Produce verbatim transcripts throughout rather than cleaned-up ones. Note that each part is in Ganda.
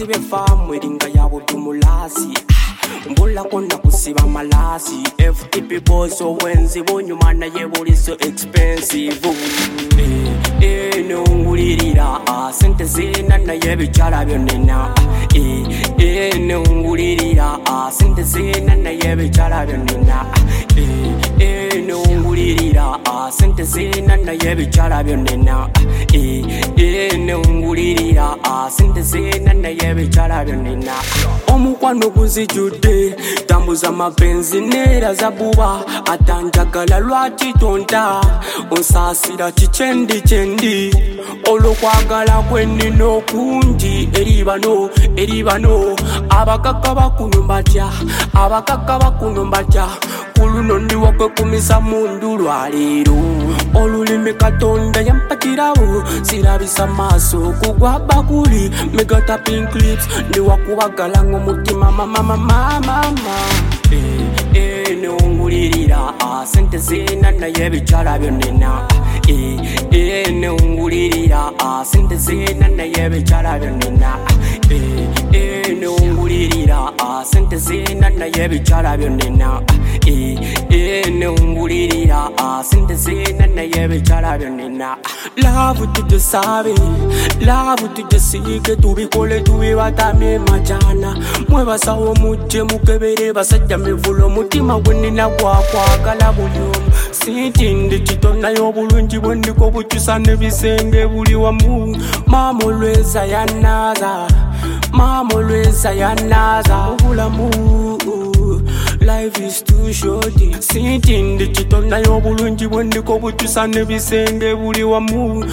kusibe famu eringa ya butumulasi mbula kona kusiba malasi F T P boss owenzi bonyuma naye buli so expensive eh eh nungulirira sente zina naye bicara byonena eh eh nungulirira sente zina naye bicara byonena eh eh nungulirira sente zina naye bicara byonena eh eh nungulirira sente zina naye bicara byonena omukwano guzijude tambuza mapenzi nera zabuba atanjagala lwaki tonta onsasira kichendi chendi olokwagala kwenino kunji eribano eribano abakaka bakuno batya abakaka bakuno batya kuluno ndiwo kwekumisa mundu lwaliro olulimi katonda yampatirawo sirabisa maso kugwa bakuli megata pink clips ndiwa kubagala ng'omutima mama mama mama eh eh nungulirira sente zina naye bicara byonena eh eh nungulirira sente zina naye bicara byonena eh eh nungulirira sente zina naye bicara byonena eh eh nungulirira sente zina naye bicara byonena love tutusabe love tutusike tubikole tubibatamye majana mwebasawo mujje mukebere basajja mivulo mutima gwenina gwakwagala bulyomu sitinde kitona y'obulungi bwendiko bukyusa n'ebisenge buli wamu mama olweza yanaza mama olweza yanaza obulamu life is too short sitinde kitona y'obulungi bwendiko bukyusa n'ebisenge buli wamu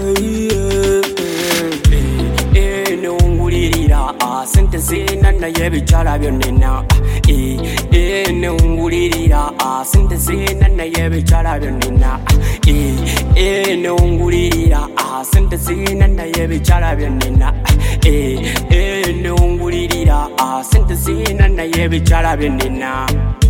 nungulirira sente zina naye bicara byonena eh eh nungulirira sente zina naye bicara byonena eh eh nungulirira sente zina naye bicara byonena eh eh nungulirira sente zina naye bicara byonena